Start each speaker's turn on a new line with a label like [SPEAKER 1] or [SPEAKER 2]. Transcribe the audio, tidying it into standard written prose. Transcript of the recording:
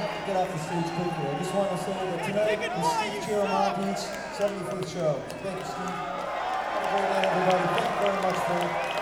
[SPEAKER 1] have to get off the stage quickly. I just want to say that tonight is Steve Chiaramonte's 75th show. Thank you, Steve. Have a great night, everybody. Thank you very much for